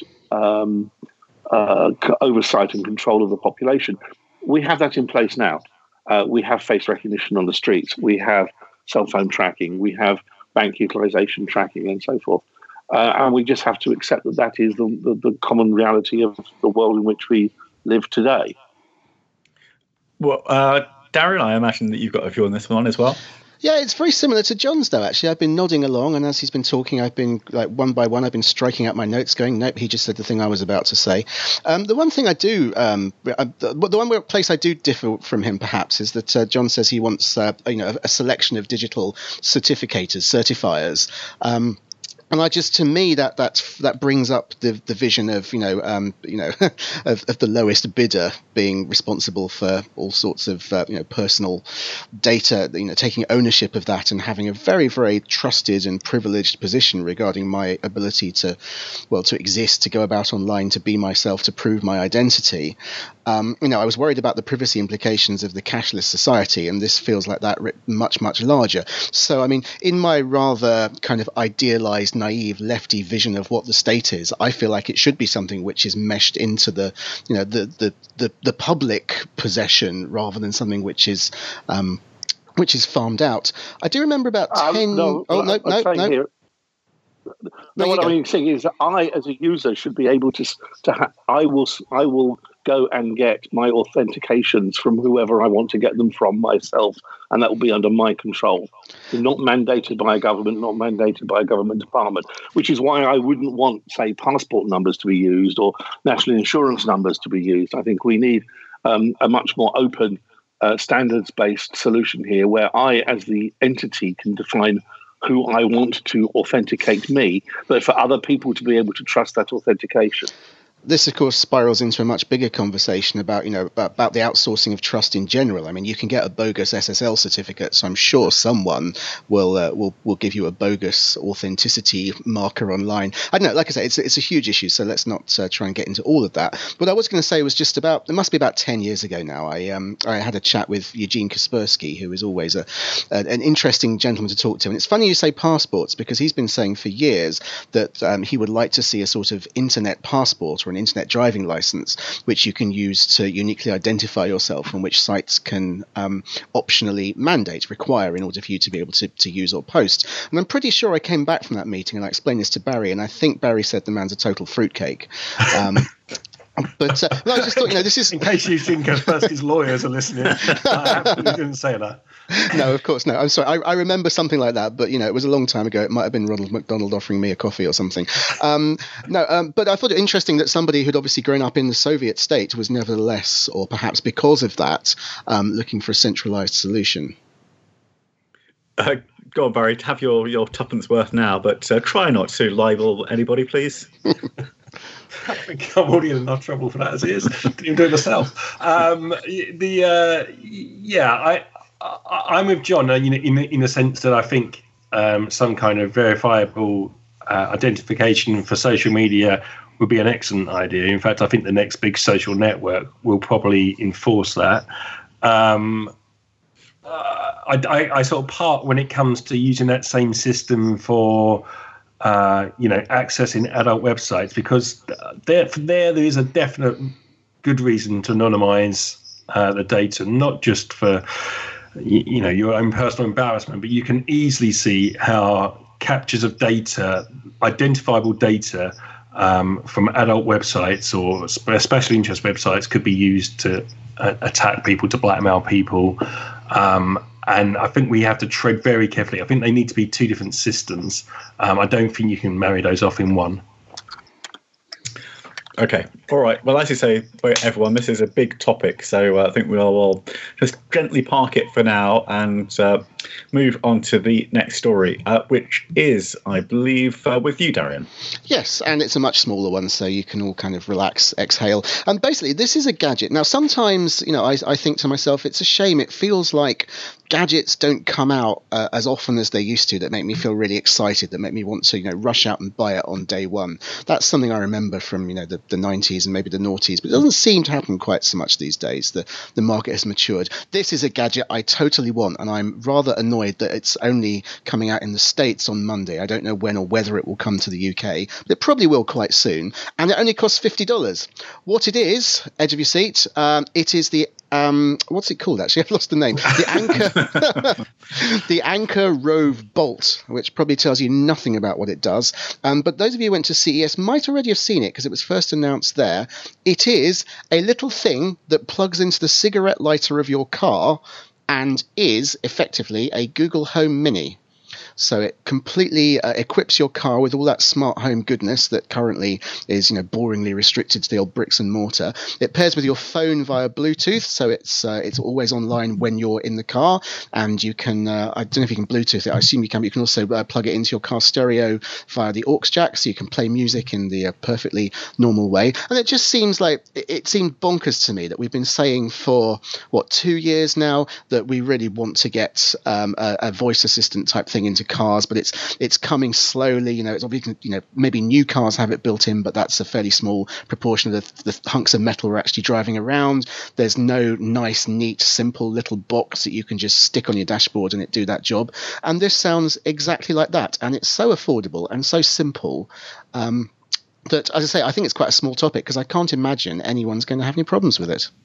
oversight and control of the population, we have that in place now. We have face recognition on the streets. We have cell phone tracking. We have bank utilization tracking and so forth. And we just have to accept that that is the common reality of the world in which we live today. Well, Darren, I imagine that you've got a view on this one as well. Yeah, it's very similar to John's, though, actually. I've been nodding along, and as he's been talking, I've been, like, one by one, I've been striking out my notes going, nope, he just said the thing I was about to say. The one thing I do, the one place I do differ from him, perhaps, is that John says he wants, a selection of digital certifiers. And to me, that brings up the vision of of the lowest bidder being responsible for all sorts of personal data, taking ownership of that and having a very, very trusted and privileged position regarding my ability to exist, to go about online, to be myself, to prove my identity. I was worried about the privacy implications of the cashless society, and this feels like that much, much larger. So, I mean, in my rather kind of idealized, naive, lefty vision of what the state is, I feel like it should be something which is meshed into the public possession rather than something which is farmed out. I do remember about 10. No. What I'm saying is that I, as a user, should be able to I will go and get my authentications from whoever I want to get them from myself, and that will be under my control, not mandated by a government, not mandated by a government department, which is why I wouldn't want, say, passport numbers to be used or national insurance numbers to be used. I think we need a much more open, standards-based solution here, where I, as the entity, can define who I want to authenticate me, but for other people to be able to trust that authentication. This, of course, spirals into a much bigger conversation about the outsourcing of trust in general. I mean, you can get a bogus SSL certificate, so I'm sure someone will give you a bogus authenticity marker online. I don't know. Like I say, it's a huge issue, so let's not try and get into all of that. What I was going to say was just it must be about 10 years ago now. I had a chat with Eugene Kaspersky, who is always an interesting gentleman to talk to. And it's funny you say passports, because he's been saying for years that he would like to see a sort of internet passport or an internet driving license, which you can use to uniquely identify yourself and which sites can optionally require in order for you to be able to use or post. And I'm pretty sure I came back from that meeting and I explained this to Barry, and I think Barry said the man's a total fruitcake. But I just thought, this is... In case you think Kaspersky's lawyers are listening, I absolutely didn't say that. No, of course, no. I'm sorry. I remember something like that, but, it was a long time ago. It might have been Ronald McDonald offering me a coffee or something. But I thought it interesting that somebody who'd obviously grown up in the Soviet state was nevertheless, or perhaps because of that, looking for a centralized solution. Go on, Barry, have your tuppence worth now, but try not to libel anybody, please. I think I'm already in enough trouble for that as it is. Didn't even do it myself. I'm with John. In the sense that I think some kind of verifiable identification for social media would be an excellent idea. In fact, I think the next big social network will probably enforce that. I sort of part when it comes to using that same system for accessing adult websites, because there is a definite good reason to anonymize the data, not just for your own personal embarrassment, but you can easily see how captures of data, identifiable data from adult websites or special interest websites could be used to attack people, to blackmail people. And I think we have to tread very carefully. I think they need to be two different systems. I don't think you can marry those off in one. Okay. All right. Well, as you say, everyone, this is a big topic. So I think we'll just gently park it for now and move on to the next story, which is, I believe, with you, Darian. Yes, and it's a much smaller one, so you can all kind of relax, exhale. And basically, this is a gadget. Now, sometimes, I think to myself, it's a shame. It feels like gadgets don't come out as often as they used to, that make me feel really excited, that make me want to, rush out and buy it on day one. That's something I remember from, the 90s and maybe the noughties, but it doesn't seem to happen quite so much these days. The market has matured. This is a gadget I totally want, and I'm rather annoyed that it's only coming out in the States on Monday. I don't know when or whether it will come to the UK, but it probably will quite soon. And it only costs $50. What it is, edge of your seat, it is the what's it called? Actually, I've lost the name. The Anker, the Anker Rove Bolt, which probably tells you nothing about what it does. But those of you who went to CES might already have seen it because it was first announced there. It is a little thing that plugs into the cigarette lighter of your car and is effectively a Google Home Mini. So it completely equips your car with all that smart home goodness that currently is, boringly restricted to the old bricks and mortar. It pairs with your phone via Bluetooth, so it's always online when you're in the car, and you can I don't know if you can Bluetooth it. I assume you can. But you can also plug it into your car stereo via the aux jack, so you can play music in the perfectly normal way. And it just seems like it seemed bonkers to me that we've been saying for 2 years now that we really want to get a voice assistant type thing into cars, but it's coming slowly. It's obviously, maybe new cars have it built in, but that's a fairly small proportion of the hunks of metal we're actually driving around. There's no nice, neat, simple little box that you can just stick on your dashboard and it do that job. And this sounds exactly like that, and it's so affordable and so simple that, as I say, I think it's quite a small topic because I can't imagine anyone's going to have any problems with it.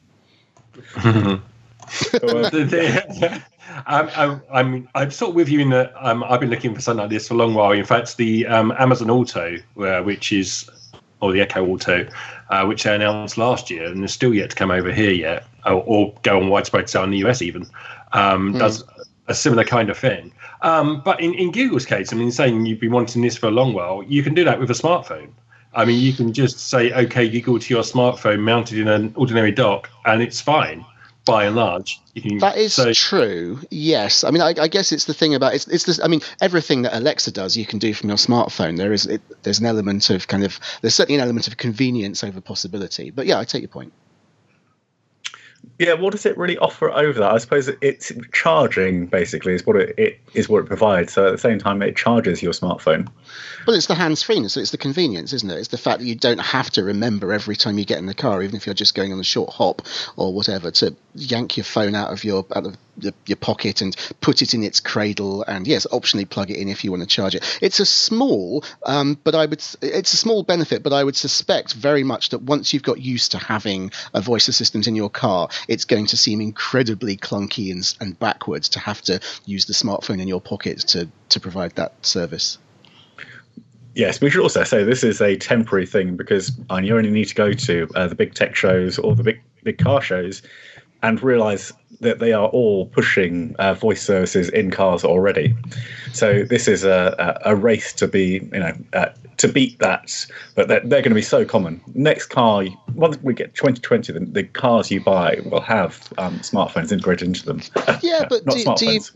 I'm sort of with you in that I've been looking for something like this for a long while. In fact, the Amazon Auto, or the Echo Auto, which they announced last year and is still yet to come over here yet, or go on widespread sale in the US even, does a similar kind of thing. But in Google's case, saying you've been wanting this for a long while, you can do that with a smartphone. You can just say, OK, Google to your smartphone mounted in an ordinary dock, and it's fine. By and large, that is true. Yes, I guess it's the thing about it's this. Everything that Alexa does, you can do from your smartphone. There's an element of there's certainly an element of convenience over possibility. But yeah, I take your point. Yeah, what does it really offer over that? I suppose it's charging. Basically, is what it provides. So at the same time, it charges your smartphone. Well, it's the hands-freeness, so it's the convenience, isn't it? It's the fact that you don't have to remember every time you get in the car, even if you're just going on a short hop or whatever, to yank your phone out of your pocket and put it in its cradle, and yes, optionally plug it in if you want to charge it. It's a small, it's a small benefit, but I would suspect very much that once you've got used to having a voice assistant in your car, it's going to seem incredibly clunky and backwards to have to use the smartphone in your pocket to provide that service. Yes, we should also say this is a temporary thing because you only need to go to the big tech shows or the big car shows and realise that they are all pushing voice services in cars already. So this is a race to be, to beat that. But they're going to be so common. Next car, once we get 2020, the cars you buy will have smartphones integrated into them. Yeah, but not smartphones.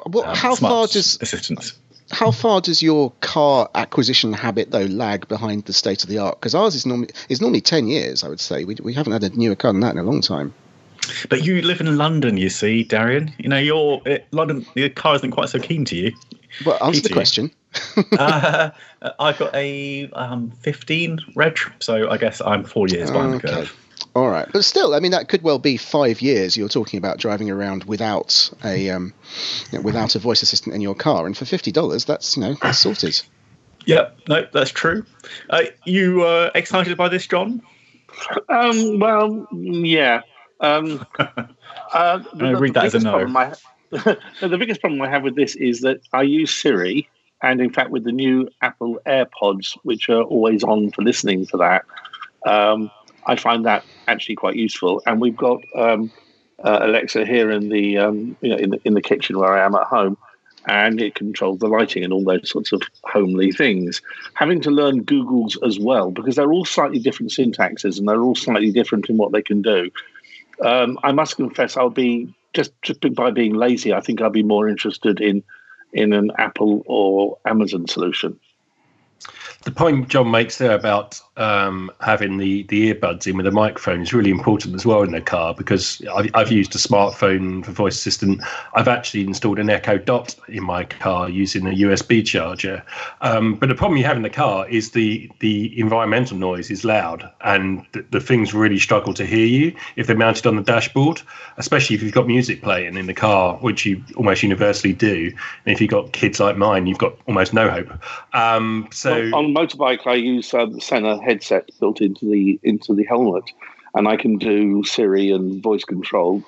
How far does your car acquisition habit, though, lag behind the state of the art? Because ours is normally 10 years, I would say. We haven't had a newer car than that in a long time. But you live in London, you see, Darian. London, the car isn't quite so keen to you. Well, answer the question. I've got a 15 reg, so I guess I'm 4 years behind the curve. All right, but still, that could well be 5 years. You're talking about driving around without a voice assistant in your car, and for $50, that's sorted. Yeah, no, that's true. You excited by this, John? Well, yeah. Read that as a no. The biggest problem I have with this is that I use Siri, and in fact, with the new Apple AirPods, which are always on for listening to that. I find that actually quite useful, and we've got Alexa here in the in the kitchen where I am at home, and it controls the lighting and all those sorts of homely things. Having to learn Google's as well because they're all slightly different syntaxes and they're all slightly different in what they can do. I must confess, I'll be just by being lazy. I think I'll be more interested in an Apple or Amazon solution. The point John makes there about having the earbuds in with a microphone is really important as well in the car, because I've used a smartphone for voice assistant. I've actually installed an Echo Dot in my car using a USB charger. But the problem you have in the car is the environmental noise is loud, and the things really struggle to hear you if they're mounted on the dashboard, especially if you've got music playing in the car, which you almost universally do. And if you've got kids like mine, you've got almost no hope. So on motorbike, I use the Sena headset built into the helmet, and I can do Siri and voice control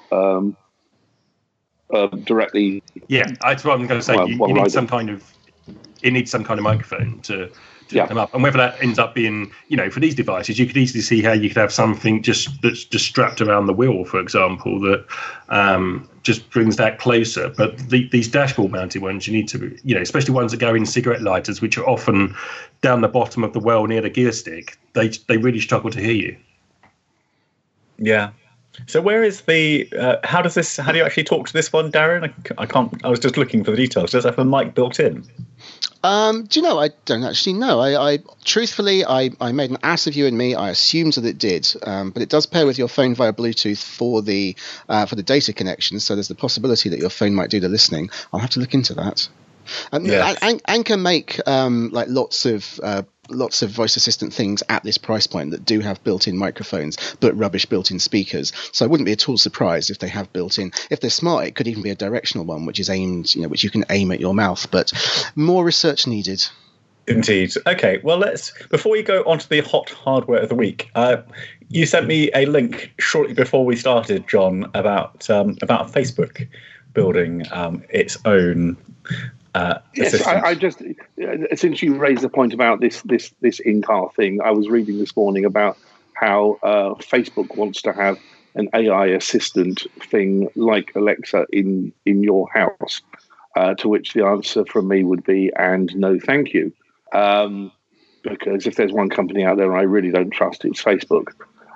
directly. Yeah, that's what I'm going to say. You need some kind of microphone to come up, and whether that ends up being, for these devices, you could easily see how you could have something that's just strapped around the wheel, for example, that just brings that closer. But these dashboard mounted ones, you need to, especially ones that go in cigarette lighters, which are often down the bottom of the well near the gear stick, they really struggle to hear you. Yeah. So where is the? How do you actually talk to this one, Darren? I can't. I was just looking for the details. Does it have a mic built in? Do you know? I don't actually know. I truthfully, I made an ass of you and me. I assumed that it did, but it does pair with your phone via Bluetooth for the data connection. So there's the possibility that your phone might do the listening. I'll have to look into that. Anker make lots of voice assistant things at this price point that do have built-in microphones, but rubbish built-in speakers. So I wouldn't be at all surprised if they have built-in. If they're smart, it could even be a directional one, which is aimed, which you can aim at your mouth. But more research needed. Indeed. Okay. Well, before we go on to the hot hardware of the week, you sent me a link shortly before we started, John, about Facebook building its own. Yes, I just, since you raised the point about this in-car thing, I was reading this morning about how Facebook wants to have an AI assistant thing like Alexa in your house, to which the answer from me would be, and no thank you. Because if there's one company out there I really don't trust, it's Facebook.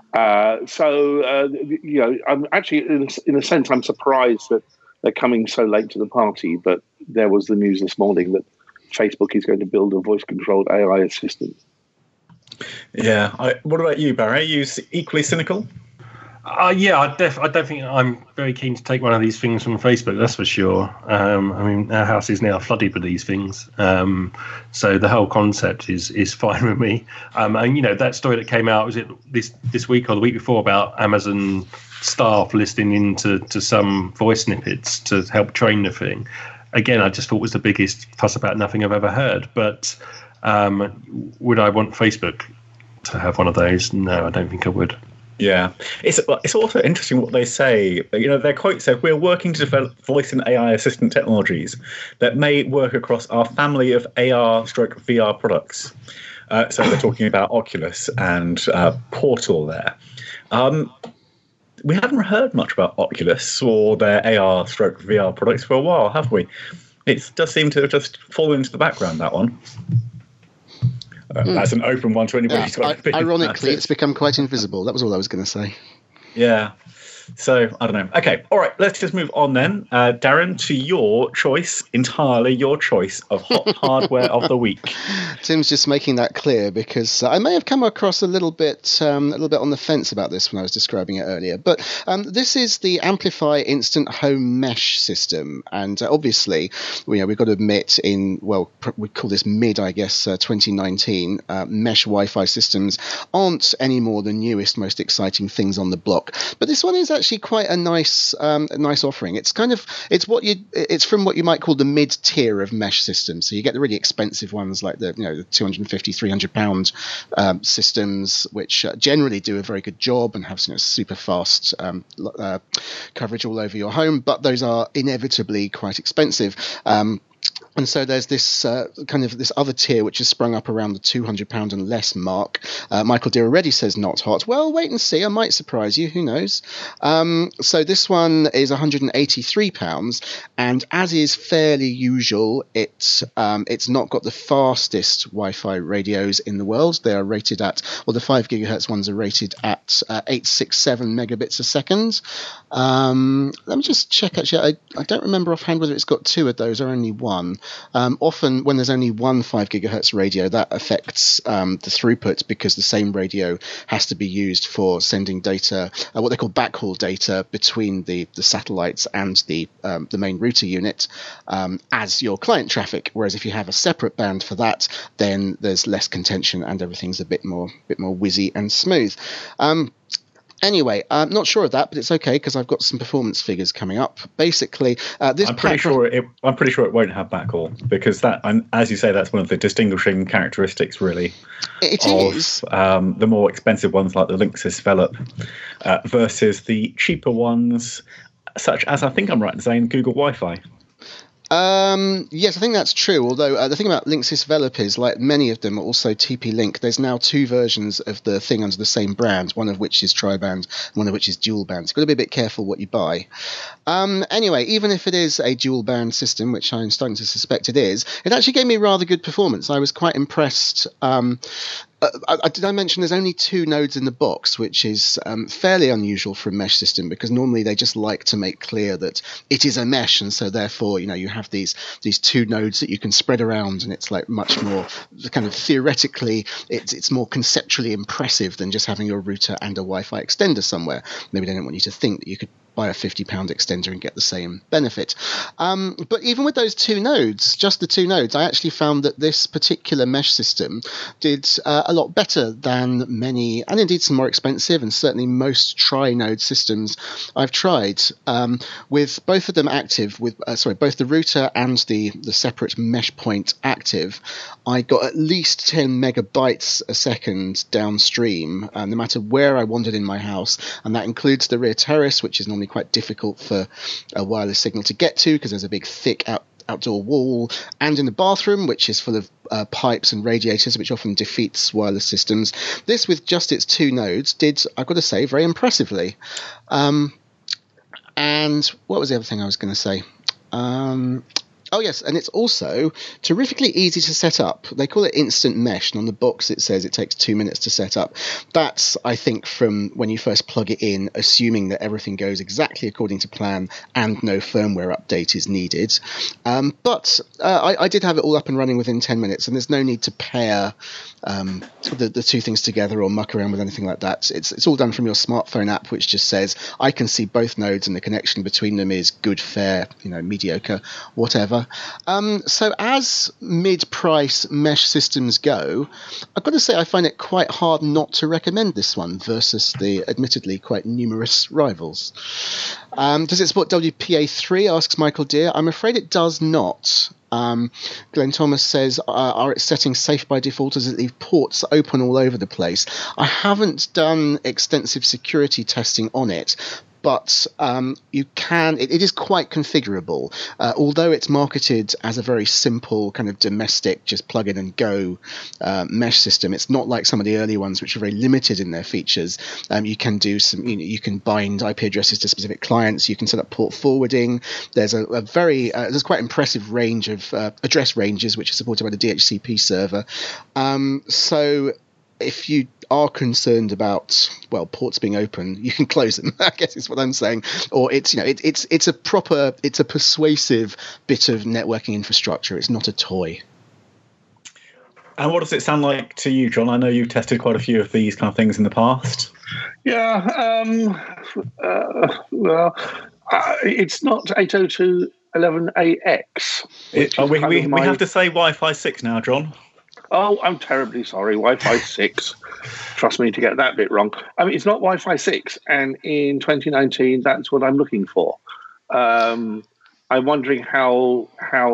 I'm actually, in a sense, I'm surprised that they're coming so late to the party, but there was the news this morning that Facebook is going to build a voice-controlled AI assistant. Yeah. What about you, Barry? Are you equally cynical? Yeah, I don't think I'm very keen to take one of these things from Facebook, that's for sure. Our house is now flooded with these things. So the whole concept is fine with me. And, that story that came out, was it this week or the week before, about Amazon staff listening into some voice snippets to help train the thing. Again, I just thought it was the biggest fuss about nothing I've ever heard. But would I want Facebook to have one of those? No, I don't think I would. Yeah, it's also interesting what they say. Their quote said, "We're working to develop voice and AI assistant technologies that may work across our family of AR/VR products." So they're talking about Oculus and Portal there. We haven't heard much about Oculus or their AR/VR products for a while, have we? It does seem to have just fallen into the background, that one. That's an open one to anybody who's got a big ironically, it's become quite invisible. That was all I was going to say. Yeah. So, I don't know. Okay. All right. Let's just move on then. Darren, to your choice, entirely your choice of hot hardware of the week. Tim's just making that clear because I may have come across a little bit on the fence about this when I was describing it earlier. But this is the Amplify Instant Home Mesh System. And obviously, we've got to admit we call this mid, 2019, mesh Wi-Fi systems aren't any more the newest, most exciting things on the block. But this one is actually quite a nice offering. It's from what you might call the mid tier of mesh systems. So you get the really expensive ones like the £250, £300 systems, which generally do a very good job and have super fast coverage all over your home. But those are inevitably quite expensive. And so there's this this other tier which has sprung up around the £200 and less mark. Michael Deere already says not hot. Well, wait and see. I might surprise you. Who knows? So this one is £183, and as is fairly usual, it's not got the fastest Wi-Fi radios in the world. They are rated at, the 5 gigahertz ones are rated at 867 megabits a second. Let me just check. Actually, I don't remember offhand whether it's got two of those or only one. Often when there's only one 5 gigahertz radio, that affects the throughput because the same radio has to be used for sending data, what they call backhaul data, between the satellites and the main router unit as your client traffic. Whereas if you have a separate band for that, then there's less contention and everything's a bit more whizzy and smooth. Anyway, I'm not sure of that, but it's okay because I've got some performance figures coming up. Basically, I'm pretty sure it won't have backhaul because that, as you say, that's one of the distinguishing characteristics, really. It is the more expensive ones like the Linksys Velop versus the cheaper ones, such as I think I'm right in saying Google Wi-Fi. Yes, I think that's true. Although the thing about Linksys Velop is, like many of them, are also TP-Link. There's now 2 versions of the thing under the same brand, one of which is tri-band, one of which is dual-band. So you've got to be a bit careful what you buy. Anyway, even if it is a dual-band system, which I'm starting to suspect it is, it actually gave me rather good performance. I was quite impressed. Did I mention there's only 2 nodes in the box, which is fairly unusual for a mesh system because normally they just like to make clear that it is a mesh, and so therefore you have these 2 nodes that you can spread around, and it's like much more kind of theoretically it's more conceptually impressive than just having your router and a Wi-Fi extender somewhere. Maybe they don't want you to think that you could buy a £50 extender and get the same benefit. But even with those 2 nodes, just the 2 nodes, I actually found that this particular mesh system did a lot better than many, and indeed some more expensive, and certainly most tri-node systems I've tried. With both of them active, with both the router and the separate mesh point active, I got at least 10 megabytes a second downstream, no matter where I wandered in my house, and that includes the rear terrace, which is normally quite difficult for a wireless signal to get to because there's a big thick outdoor wall, and in the bathroom, which is full of pipes and radiators, which often defeats wireless systems. This, with just its 2 nodes, did, I've got to say, very impressively. And what was the other thing I was going to say? Oh, yes, and it's also terrifically easy to set up. They call it Instant Mesh, and on the box it says it takes 2 minutes to set up. That's, I think, from when you first plug it in, assuming that everything goes exactly according to plan and no firmware update is needed. But I did have it all up and running within 10 minutes, and there's no need to pair the 2 things together or muck around with anything like that. It's all done from your smartphone app, which just says, I can see both nodes and the connection between them is good, fair, mediocre, whatever. So as mid-price mesh systems go, I've got to say I find it quite hard not to recommend this one versus the admittedly quite numerous rivals. Does it support WPA3, asks Michael Deere. I'm afraid it does not. Glenn Thomas says, are its settings safe by default? Does it leave ports open all over the place? I haven't done extensive security testing on it, but you can. It is quite configurable. Although it's marketed as a very simple kind of domestic, just plug in and go mesh system, it's not like some of the early ones which are very limited in their features. You can do some. You can bind IP addresses to specific clients. You can set up port forwarding. There's a very there's quite impressive range of address ranges which are supported by the DHCP server. So if you are concerned about ports being open, you can close them. I guess is what I'm saying. Or it's it's a persuasive bit of networking infrastructure. It's not a toy. And what does it sound like to you, John? I know you've tested quite a few of these kind of things in the past. Yeah. It's not 802.11ax. We have to say Wi-Fi 6 now, John. Oh, I'm terribly sorry. Wi-Fi 6. Trust me to get that bit wrong. I mean, it's not Wi-Fi 6, and in 2019, that's what I'm looking for. I'm wondering how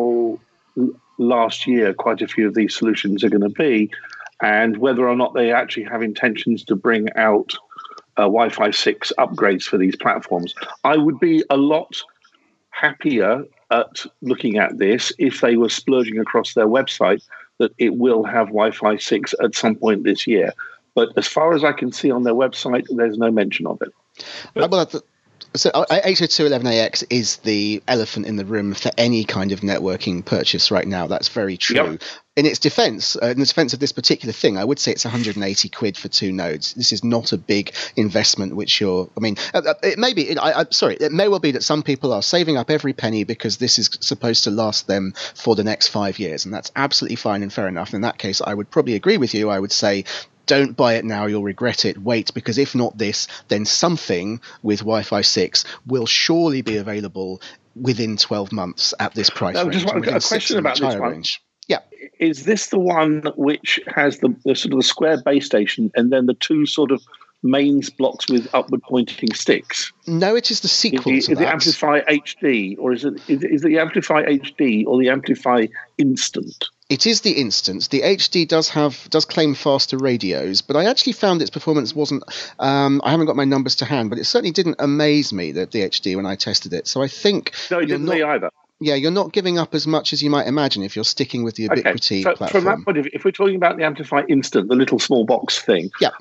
last year quite a few of these solutions are going to be, and whether or not they actually have intentions to bring out Wi-Fi 6 upgrades for these platforms. I would be a lot happier at looking at this if they were splurging across their website that it will have Wi-Fi 6 at some point this year. But as far as I can see on their website, there's no mention of it. So 802.11ax is the elephant in the room for any kind of networking purchase right now. That's very true. Yep. In its defense, of this particular thing, I would say it's 180 quid for 2 nodes. This is not a big investment, it may be, it may well be that some people are saving up every penny because this is supposed to last them for the next 5 years. And that's absolutely fine and fair enough. In that case, I would probably agree with you. I would say, don't buy it now, you'll regret it. Wait, because if not this, then something with Wi-Fi 6 will surely be available within 12 months at this price range. Just a question about this one. Range. Yeah. Is this the one which has the sort of the square base station and then the 2 sort of mains blocks with upward pointing sticks? No, it is the sequel to that. Is it Amplify HD, or is the Amplify HD or the Amplify Instant? It is the Instant. The HD does claim faster radios, but I actually found its performance wasn't. I haven't got my numbers to hand, but it certainly didn't amaze me, the HD, when I tested it. So I think no, it didn't me either. Yeah, you're not giving up as much as you might imagine if you're sticking with the Ubiquiti platform. From that point of view, if we're talking about the Amplify Instant, the little small box thing, yeah.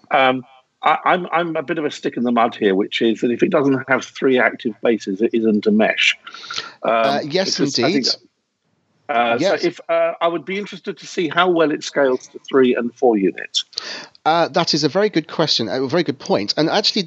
I'm a bit of a stick in the mud here, which is that if it doesn't have 3 active bases, it isn't a mesh. Yes, indeed. Yes. So I would be interested to see how well it scales to 3 and 4 units. That is a very good question, a very good point. And actually,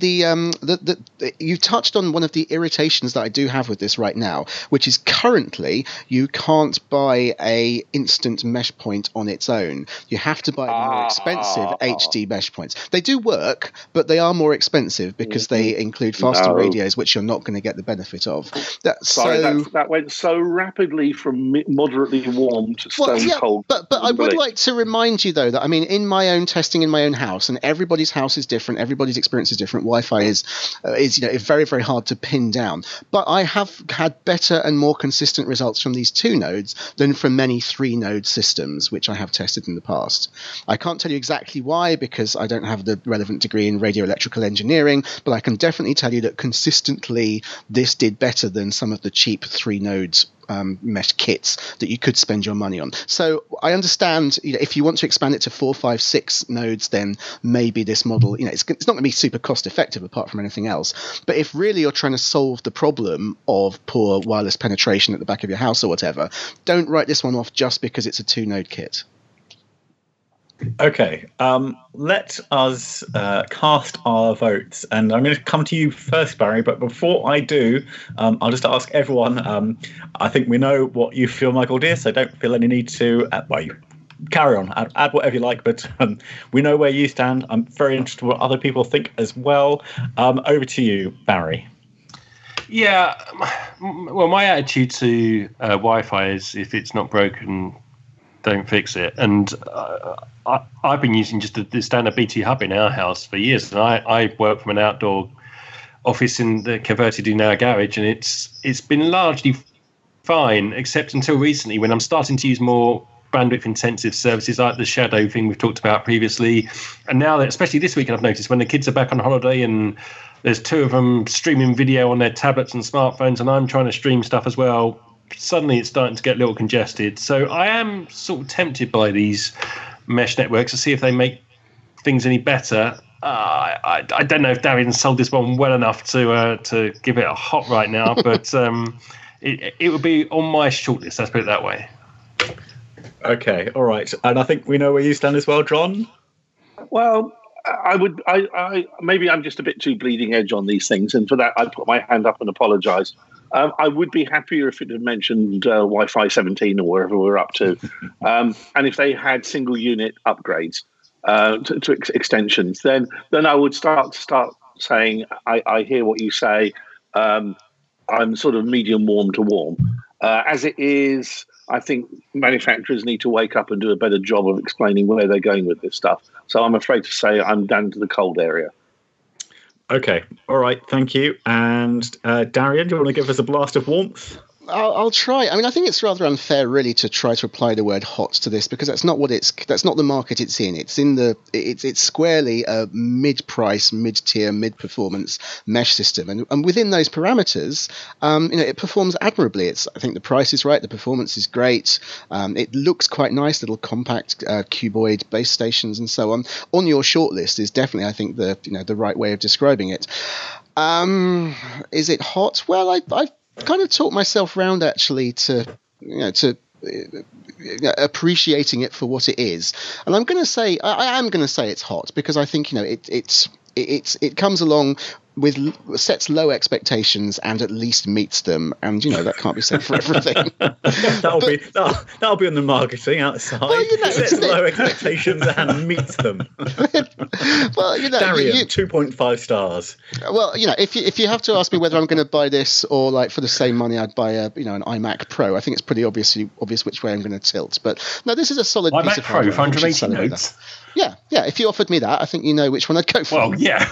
you touched on one of the irritations that I do have with this right now, which is currently you can't buy a instant mesh point on its own. You have to buy the more expensive HD mesh points. They do work, but they are more expensive because they include faster radios, which you're not going to get the benefit of. That went so rapidly from moderately warm to stone cold. But I would like to remind you, though, that in my own testing in my own house, and everybody's house is different, everybody's experience is different. Wi-Fi is very, very hard to pin down. But I have had better and more consistent results from these 2 nodes than from many 3-node systems, which I have tested in the past. I can't tell you exactly why, because I don't have the relevant degree in radio electrical engineering, but I can definitely tell you that consistently this did better than some of the cheap 3-nodes mesh kits that you could spend your money on. So I understand, if you want to expand it to 4, 5, 6 nodes, then maybe this model, it's not going to be super cost effective apart from anything else. But if really you're trying to solve the problem of poor wireless penetration at the back of your house or whatever, don't write this one off just because it's a 2-node kit. Okay, let us cast our votes, and I'm going to come to you first, Barry. But before I do, I'll just ask everyone. I think we know what you feel, Michael dear, so don't feel any need to. You carry on, add whatever you like. But we know where you stand. I'm very interested in what other people think as well. Over to you, Barry. Yeah, well, my attitude to Wi-Fi is if it's not broken, don't fix it. And I've been using just the standard BT hub in our house for years, and I work from an outdoor office in the converted in our garage, and it's been largely fine, except until recently when I'm starting to use more bandwidth intensive services like the Shadow thing we've talked about previously. And now that, especially this week, I've noticed when the kids are back on holiday and there's 2 of them streaming video on their tablets and smartphones, and I'm trying to stream stuff as well, suddenly it's starting to get a little congested. So I am sort of tempted by these mesh networks to see if they make things any better. I don't know if Darren sold this one well enough to give it a hot right now, but it would be on my shortlist, let's put it that way. Okay, all right. And I think we know where you stand as well, John. Well, I maybe I'm just a bit too bleeding edge on these things, and for that I put my hand up and apologise. I would be happier if it had mentioned Wi-Fi 17 or wherever we're up to, and if they had single unit upgrades to extensions, then I would start saying I hear what you say. I'm sort of medium warm to warm. As it is, I think manufacturers need to wake up and do a better job of explaining where they're going with this stuff. So I'm afraid to say I'm down to the cold area. Okay, all right, thank you. And Darian, do you want to give us a blast of warmth? I'll try. I mean, I think it's rather unfair, really, to try to apply the word hot to this, because that's not the market it's in. It's squarely a mid-price, mid-tier, mid-performance mesh system, and within those parameters, it performs admirably. I think the price is right, the performance is great. It looks quite nice, little compact cuboid base stations and so on. On your shortlist is definitely, I think, the right way of describing it. Is it hot? Well, I've kind of talked myself round actually to appreciating it for what it is, and I'm going to say I am going to say it's hot, because I think it comes along with sets low expectations and at least meets them, and that can't be said for everything. that'll be on the marketing outside. Well, sets low expectations and meets them. Well, Darian, 2.5 stars. Well, if you have to ask me whether I'm going to buy this or, like, for the same money I'd buy an iMac Pro, I think it's pretty obvious which way I'm going to tilt. But no, this is a solid piece of hardware. iMac Pro, 180 notes. Yeah. If you offered me that, I think you know which one I'd go for. Well, yeah.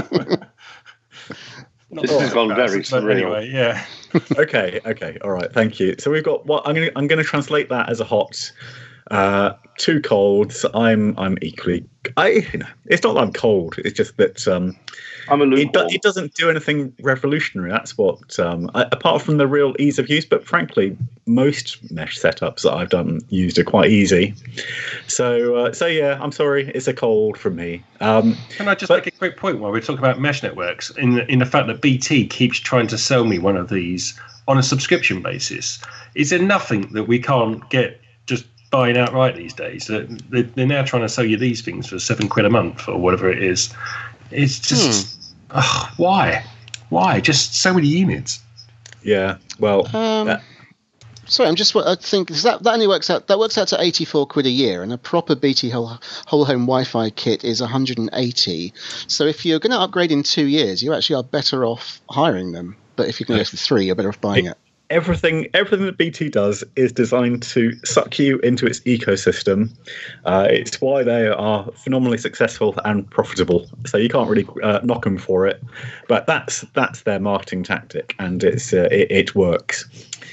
This has gone very surreal. Anyway, yeah. Okay, all right, thank you. So we've got I'm going to translate that as a hot. Two colds. I'm equally. It's not that I'm cold. It's just that I'm a lukewarm. It doesn't do anything revolutionary. That's what. Apart from the real ease of use, but frankly, most mesh setups that I've used are quite easy. So yeah, I'm sorry, it's a cold from me. Can I just make a quick point while we're talking about mesh networks? In the fact that BT keeps trying to sell me one of these on a subscription basis, is there nothing that we can't get just buying outright these days? They're now trying to sell you these things for £7 a month or whatever it is. It's just why just so many units? Yeah, well. Sorry, I think that only works out to £84 a year, and a proper BT whole home Wi-Fi kit is 180. So if you're going to upgrade in 2 years, you actually are better off hiring them. But if you can go for 3, you're better off buying it. Everything that BT does is designed to suck you into its ecosystem. It's why they are phenomenally successful and profitable. So you can't really knock them for it. But that's their marketing tactic, and it works.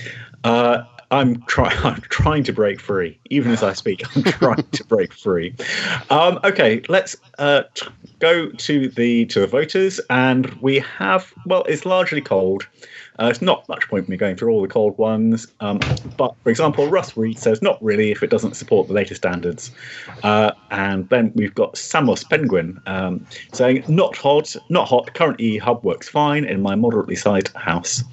I'm trying to break free. Even as I speak, I'm trying to break free. Okay, let's go to the voters, and we have. Well, it's largely cold. It's not much point me going through all the cold ones. But, for example, Russ Reed says not really if it doesn't support the latest standards. And then we've got Samos Penguin saying not hot. Current E hub works fine in my moderately sized house.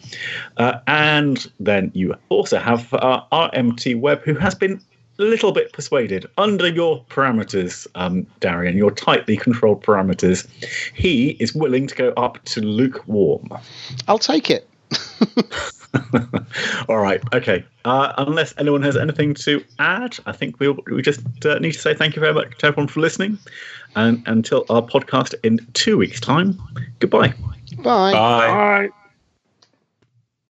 And then you also have RMT Web, who has been a little bit persuaded under your parameters, Darian, your tightly controlled parameters. He is willing to go up to lukewarm. I'll take it. All right. Okay. Unless anyone has anything to add, I think we just need to say thank you very much to everyone for listening. And until our podcast in 2 weeks' time, goodbye. Bye. Bye.